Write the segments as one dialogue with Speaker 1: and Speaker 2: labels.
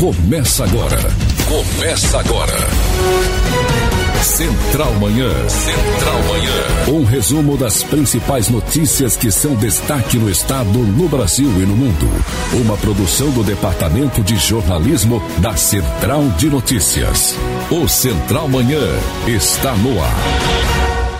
Speaker 1: Começa agora. Central Manhã. Um resumo das principais notícias que são destaque no estado, no Brasil e no mundo. Uma produção do Departamento de Jornalismo da Central de Notícias. O Central Manhã está no ar.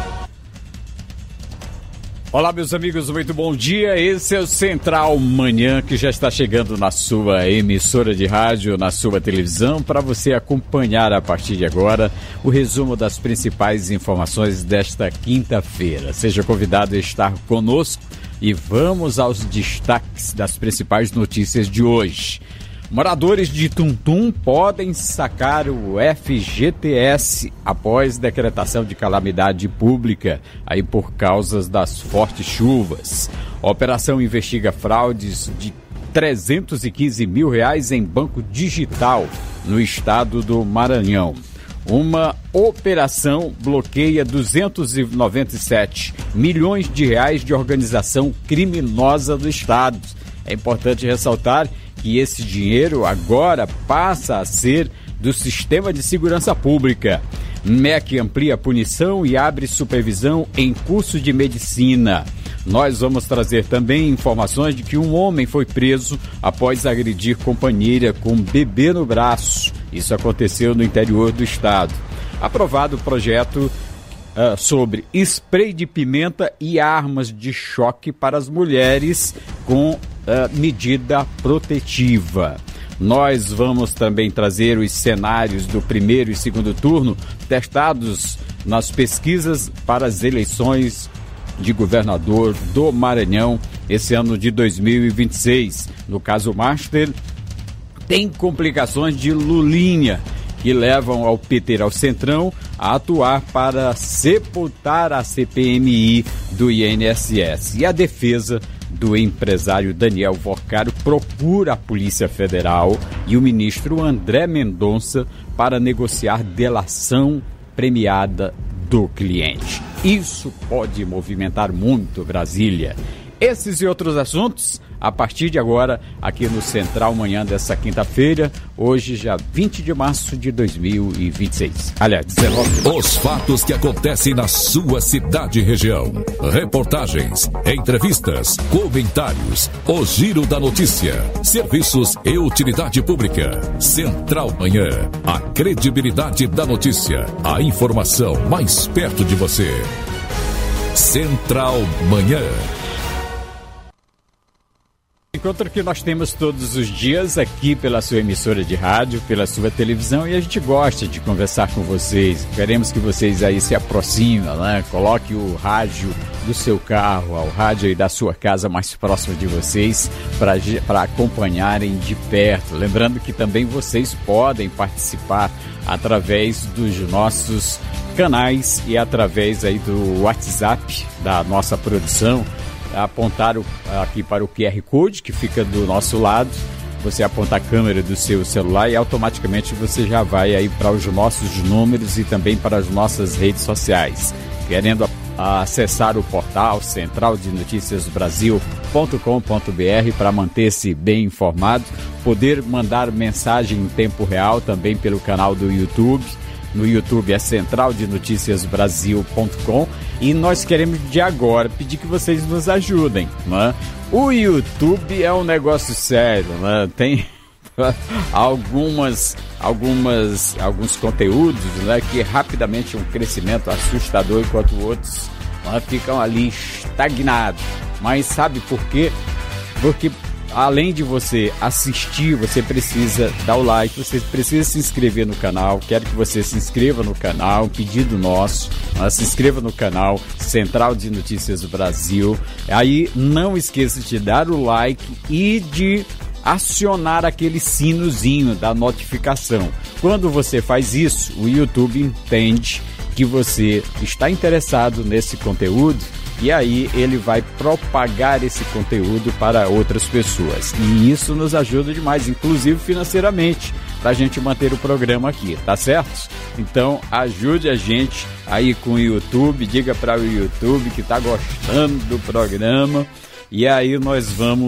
Speaker 2: Olá, meus amigos, muito bom dia. Esse é o Central Manhã, que já está chegando na sua emissora de rádio, na sua televisão, para você acompanhar a partir de agora o resumo das principais informações desta quinta-feira. Seja convidado a estar conosco e vamos aos destaques das principais notícias de hoje. Moradores de Tuntum podem sacar o FGTS após decretação de calamidade pública, aí por causa das fortes chuvas. A operação investiga fraudes de R$315 mil em banco digital no estado do Maranhão. Uma operação bloqueia 297 milhões de reais de organização criminosa do estado. É importante ressaltar que esse dinheiro agora passa a ser do Sistema de Segurança Pública. MEC amplia a punição e abre supervisão em curso de medicina. Nós vamos trazer também informações de que um homem foi preso após agredir companheira com bebê no braço. Isso aconteceu no interior do estado. Aprovado o projeto sobre spray de pimenta e armas de choque para as mulheres com medida protetiva. Nós vamos também trazer os cenários do primeiro e segundo turno testados nas pesquisas para as eleições de governador do Maranhão esse ano de 2026. No caso Master, tem complicações de Lulinha que levam ao PT ao Centrão a atuar para sepultar a CPMI do INSS. E a defesa do empresário Daniel Vocaro procura a Polícia Federal e o ministro André Mendonça para negociar delação premiada do cliente. Isso pode movimentar muito Brasília. Esses e outros assuntos, a partir de agora, aqui no Central Manhã dessa quinta-feira, hoje já 20 de março de 2026. Aliás, 19.
Speaker 1: Os fatos que acontecem na sua cidade e região. Reportagens, entrevistas, comentários, o giro da notícia, serviços e utilidade pública. Central Manhã, a credibilidade da notícia, a informação mais perto de você. Central Manhã.
Speaker 2: Encontro que nós temos todos os dias aqui pela sua emissora de rádio, pela sua televisão, e a gente gosta de conversar com vocês. Queremos que vocês aí se aproximem, né? Coloque o rádio do seu carro, o rádio aí da sua casa mais próximo de vocês para acompanharem de perto. Lembrando que também vocês podem participar através dos nossos canais e através aí do WhatsApp da nossa produção. Apontar aqui para o QR Code que fica do nosso lado, você aponta a câmera do seu celular e automaticamente você já vai aí para os nossos números e também para as nossas redes sociais. Querendo acessar o portal centraldenoticiasbrasil.com.br para manter-se bem informado, poder mandar mensagem em tempo real também pelo canal do YouTube. No YouTube é centraldenoticiasbrasil.com e nós queremos de agora pedir que vocês nos ajudem, né? O YouTube é um negócio sério, né? Tem alguns conteúdos, né, que rapidamente um crescimento assustador, enquanto outros ficam ali estagnados. Mas sabe por quê? Porque além de você assistir, você precisa dar o like, você precisa se inscrever no canal. Quero que você se inscreva no canal, pedido nosso, se inscreva no canal Central de Notícias Brasil. Aí não esqueça de dar o like e de acionar aquele sinozinho da notificação. Quando você faz isso, o YouTube entende que você está interessado nesse conteúdo e aí ele vai propagar esse conteúdo para outras pessoas. E isso nos ajuda demais, inclusive financeiramente, para a gente manter o programa aqui, tá certo? Então ajude a gente aí com o YouTube, diga para o YouTube que está gostando do programa. E aí nós vamos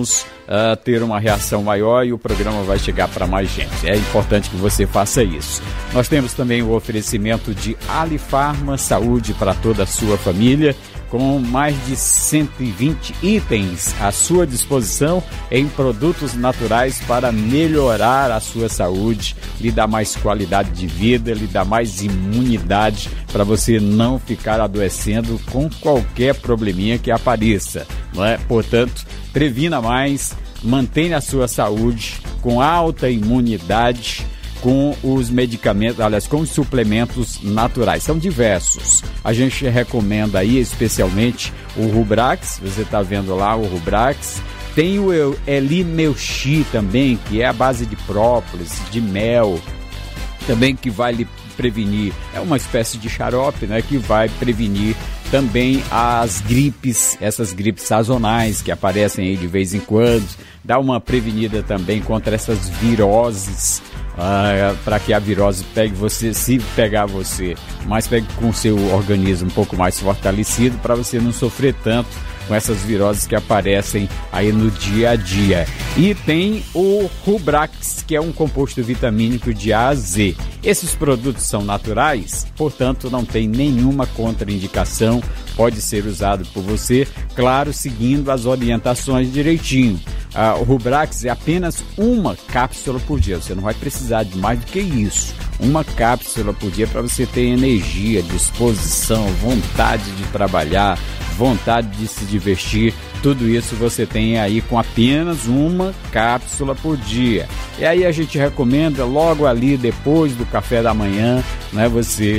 Speaker 2: ter uma reação maior e o programa vai chegar para mais gente. É importante que você faça isso. Nós temos também o oferecimento de Alifarma, saúde para toda a sua família, com mais de 120 itens à sua disposição em produtos naturais para melhorar a sua saúde, lhe dar mais qualidade de vida, lhe dar mais imunidade para você não ficar adoecendo com qualquer probleminha que apareça, não é? Portanto, previna mais, mantenha a sua saúde com alta imunidade, com os medicamentos, aliás, com os suplementos naturais. São diversos. A gente recomenda aí especialmente o Rubrax, você está vendo lá o Rubrax. Tem o Elimeuxi também, que é a base de própolis, de mel, também que vai lhe prevenir, é uma espécie de xarope, né, que vai prevenir também as gripes, essas gripes sazonais que aparecem aí de vez em quando, dá uma prevenida também contra essas viroses, para que a virose pegue você, se pegar você, mas pegue com o seu organismo um pouco mais fortalecido, para você não sofrer tanto com essas viroses que aparecem aí no dia a dia. E tem o Rubrax, que é um composto vitamínico de A a Z. Esses produtos são naturais, portanto não tem nenhuma contraindicação, pode ser usado por você, claro, seguindo as orientações direitinho. O Rubrax é apenas uma cápsula por dia, você não vai precisar de mais do que isso. Uma cápsula por dia para você ter energia, disposição, vontade de trabalhar, vontade de se divertir, tudo isso você tem aí com apenas uma cápsula por dia. E aí a gente recomenda logo ali depois do café da manhã, né, você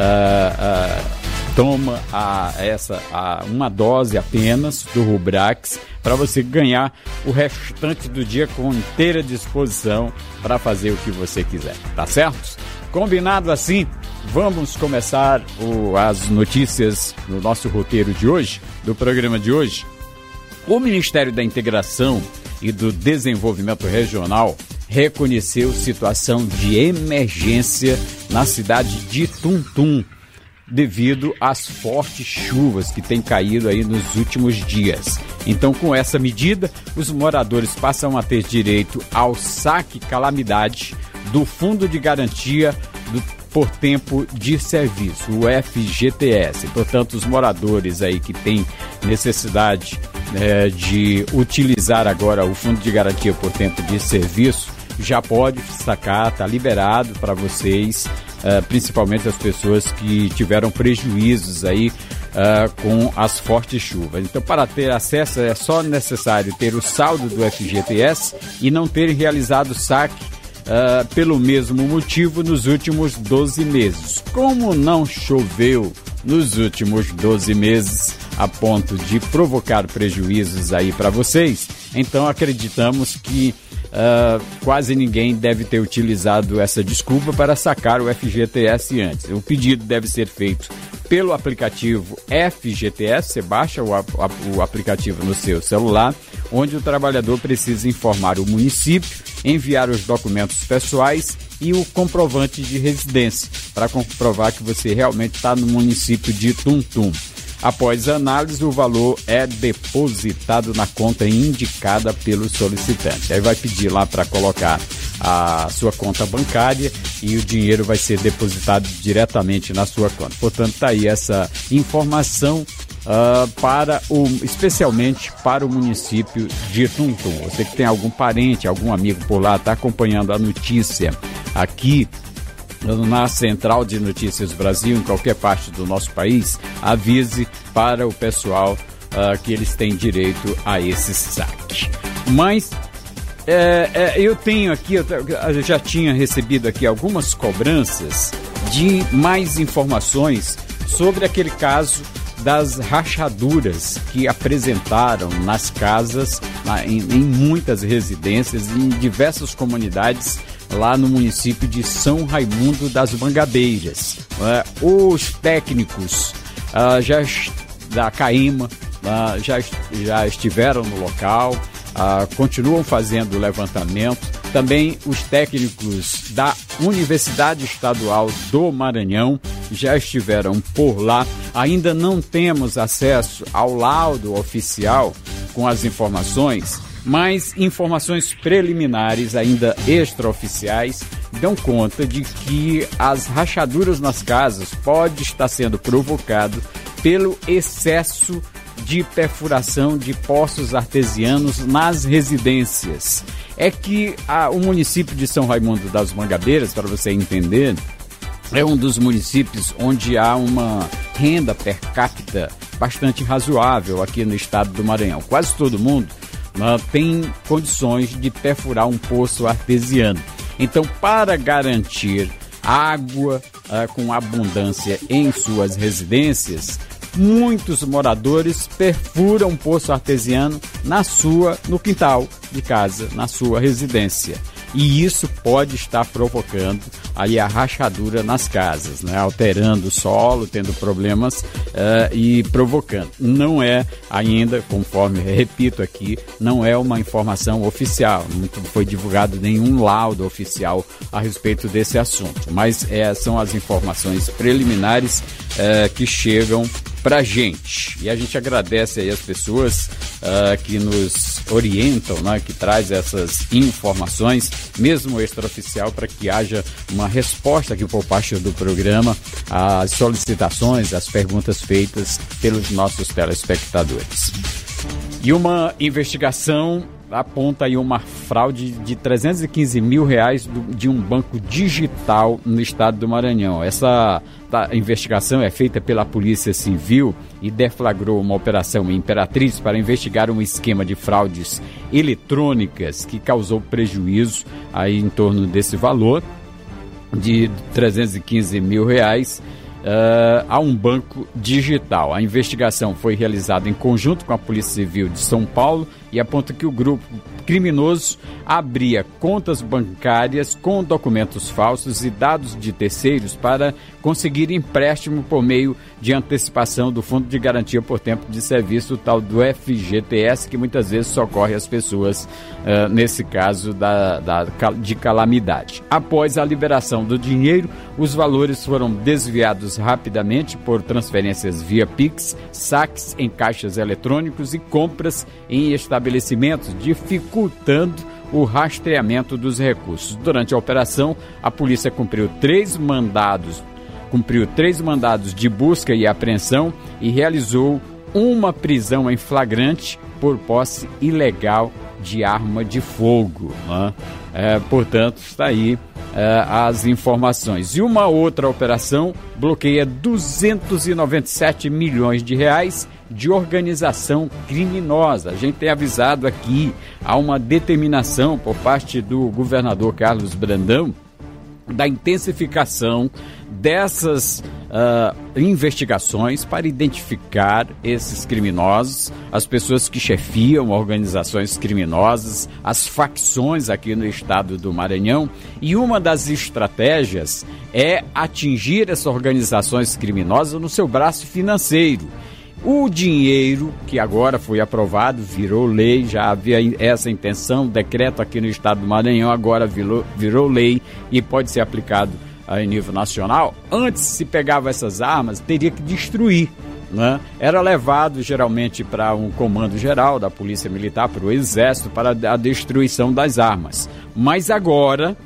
Speaker 2: toma uma dose apenas do Rubrax para você ganhar o restante do dia com inteira disposição para fazer o que você quiser, tá certo? Combinado assim? Vamos começar as notícias no nosso roteiro de hoje, do programa de hoje. O Ministério da Integração e do Desenvolvimento Regional reconheceu situação de emergência na cidade de Tuntum, devido às fortes chuvas que têm caído aí nos últimos dias. Então, com essa medida, os moradores passam a ter direito ao saque calamidade do Fundo de Garantia por Tempo de Serviço, o FGTS. Portanto, os moradores aí que têm necessidade de utilizar agora o Fundo de Garantia por Tempo de Serviço, já pode sacar, está liberado para vocês, principalmente as pessoas que tiveram prejuízos aí com as fortes chuvas. Então, para ter acesso é só necessário ter o saldo do FGTS e não ter realizado o saque pelo mesmo motivo nos últimos 12 meses. Como não choveu nos últimos 12 meses a ponto de provocar prejuízos aí para vocês, então acreditamos que quase ninguém deve ter utilizado essa desculpa para sacar o FGTS antes. O pedido deve ser feito pelo aplicativo FGTS, você baixa o aplicativo no seu celular, onde o trabalhador precisa informar o município, enviar os documentos pessoais e o comprovante de residência, para comprovar que você realmente está no município de Tuntum. Após a análise, o valor é depositado na conta indicada pelo solicitante. Aí vai pedir lá para colocar a sua conta bancária e o dinheiro vai ser depositado diretamente na sua conta. Portanto, está aí essa informação especialmente para o município de Tuntum. Você que tem algum parente, algum amigo por lá, está acompanhando a notícia aqui na Central de Notícias Brasil, em qualquer parte do nosso país, avise para o pessoal que eles têm direito a esse saque. Mas eu tenho aqui, eu já tinha recebido aqui algumas cobranças de mais informações sobre aquele caso das rachaduras que apresentaram nas casas, em muitas residências, em diversas comunidades lá no município de São Raimundo das Mangabeiras. Os técnicos da CAIMA já estiveram no local, continuam fazendo o levantamento. Também os técnicos da Universidade Estadual do Maranhão já estiveram por lá. Ainda não temos acesso ao laudo oficial com as informações, Mas informações preliminares, ainda extraoficiais, dão conta de que as rachaduras nas casas podem estar sendo provocado pelo excesso de perfuração de poços artesianos nas residências. É que o município de São Raimundo das Mangabeiras, para você entender, é um dos municípios onde há uma renda per capita bastante razoável aqui no estado do Maranhão. Quase todo mundo tem condições de perfurar um poço artesiano. Então, para garantir água com abundância em suas residências, muitos moradores perfuram um poço artesiano no quintal de casa, na sua residência. E isso pode estar provocando aí a rachadura nas casas, né? Alterando o solo, tendo problemas e provocando. Não é ainda, conforme repito aqui, não é uma informação oficial. Não foi divulgado nenhum laudo oficial a respeito desse assunto. Mas são as informações preliminares que chegam pra gente. E a gente agradece aí as pessoas que nos orientam, né, que traz essas informações, mesmo extraoficial, para que haja uma resposta aqui por parte do programa às solicitações, às perguntas feitas pelos nossos telespectadores. E uma investigação aponta aí uma fraude de R$315 mil de um banco digital no estado do Maranhão. Essa investigação é feita pela Polícia Civil e deflagrou uma operação em Imperatriz para investigar um esquema de fraudes eletrônicas que causou prejuízo aí em torno desse valor de R$315 mil a um banco digital. A investigação foi realizada em conjunto com a Polícia Civil de São Paulo e aponta que o grupo criminoso abria contas bancárias com documentos falsos e dados de terceiros para conseguir empréstimo por meio de antecipação do Fundo de Garantia por Tempo de Serviço, o tal do FGTS, que muitas vezes socorre as pessoas nesse caso de calamidade. Após a liberação do dinheiro, os valores foram desviados rapidamente por transferências via Pix, saques em caixas eletrônicos e compras em estabelecimentos, dificultando o rastreamento dos recursos. Durante a operação, a polícia cumpriu três mandados de busca e apreensão e realizou uma prisão em flagrante por posse ilegal de arma de fogo, né? Portanto, está aí as informações. E uma outra operação bloqueia R$297 milhões de organização criminosa. A gente tem avisado aqui, há uma determinação por parte do governador Carlos Brandão da intensificação dessas investigações para identificar esses criminosos, as pessoas que chefiam organizações criminosas, as facções aqui no estado do Maranhão. E uma das estratégias é atingir essas organizações criminosas no seu braço financeiro. O dinheiro que agora foi aprovado, virou lei, já havia essa intenção, decreto aqui no estado do Maranhão, agora virou lei e pode ser aplicado em nível nacional. Antes, se pegava essas armas, teria que destruir, né? Era levado geralmente para um comando geral da Polícia Militar, para o Exército, para a destruição das armas. Mas agora,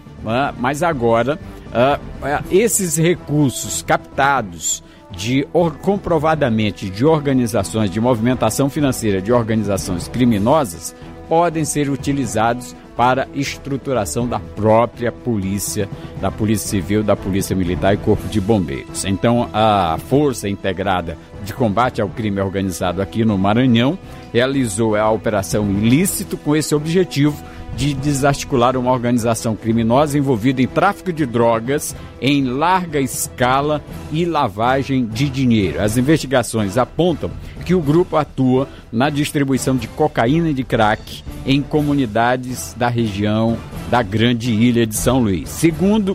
Speaker 2: esses recursos captados comprovadamente de organizações de movimentação financeira de organizações criminosas podem ser utilizados para estruturação da própria polícia, da Polícia Civil, da Polícia Militar e Corpo de Bombeiros. Então, a Força Integrada de Combate ao Crime Organizado aqui no Maranhão realizou a Operação Ilícito com esse objetivo de desarticular uma organização criminosa envolvida em tráfico de drogas em larga escala e lavagem de dinheiro. As investigações apontam que o grupo atua na distribuição de cocaína e de crack em comunidades da região da Grande Ilha de São Luís. Segundo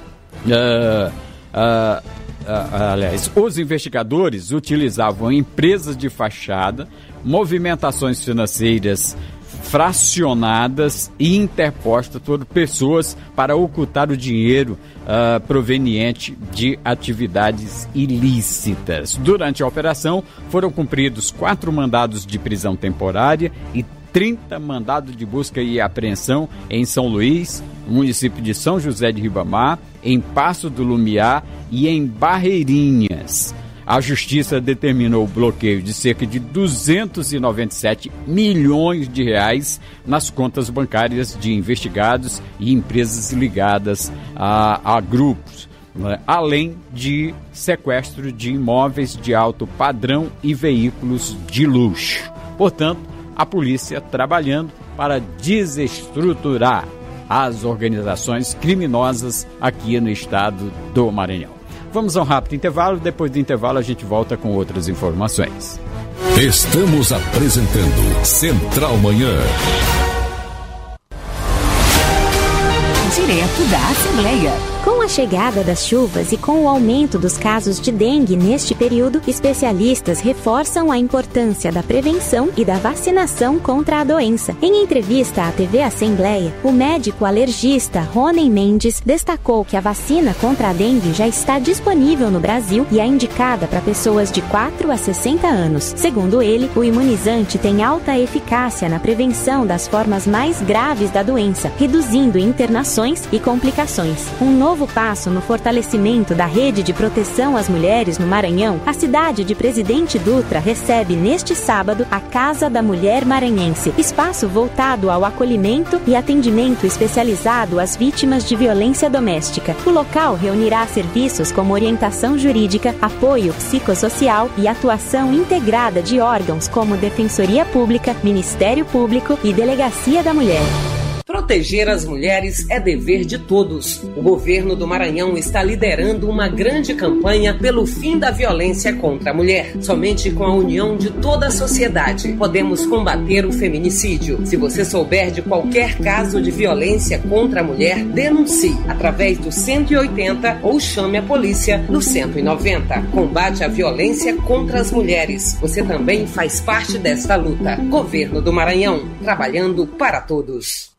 Speaker 2: os investigadores utilizavam empresas de fachada, movimentações financeiras fracionadas e interpostas por pessoas para ocultar o dinheiro proveniente de atividades ilícitas. Durante a operação, foram cumpridos 4 mandados de prisão temporária e 30 mandados de busca e apreensão em São Luís, no município de São José de Ribamar, em Passo do Lumiar e em Barreirinhas. A Justiça determinou o bloqueio de cerca de 297 milhões de reais nas contas bancárias de investigados e empresas ligadas a grupos, né? Além de sequestro de imóveis de alto padrão e veículos de luxo. Portanto, a polícia trabalhando para desestruturar as organizações criminosas aqui no estado do Maranhão. Vamos a um rápido intervalo, depois do intervalo a gente volta com outras informações.
Speaker 1: Estamos apresentando Central Manhã.
Speaker 3: Direto da Assembleia.
Speaker 4: Com a chegada das chuvas e com o aumento dos casos de dengue neste período, especialistas reforçam a importância da prevenção e da vacinação contra a doença. Em entrevista à TV Assembleia, o médico alergista Rony Mendes destacou que a vacina contra a dengue já está disponível no Brasil e é indicada para pessoas de 4 a 60 anos. Segundo ele, o imunizante tem alta eficácia na prevenção das formas mais graves da doença, reduzindo internações e complicações. Um novo passo no fortalecimento da rede de proteção às mulheres no Maranhão, a cidade de Presidente Dutra recebe neste sábado a Casa da Mulher Maranhense, espaço voltado ao acolhimento e atendimento especializado às vítimas de violência doméstica. O local reunirá serviços como orientação jurídica, apoio psicossocial e atuação integrada de órgãos como Defensoria Pública, Ministério Público e Delegacia da Mulher.
Speaker 5: Proteger as mulheres é dever de todos. O governo do Maranhão está liderando uma grande campanha pelo fim da violência contra a mulher. Somente com a união de toda a sociedade podemos combater o feminicídio. Se você souber de qualquer caso de violência contra a mulher, denuncie através do 180 ou chame a polícia no 190. Combate a violência contra as mulheres. Você também faz parte desta luta. Governo do Maranhão, trabalhando para todos.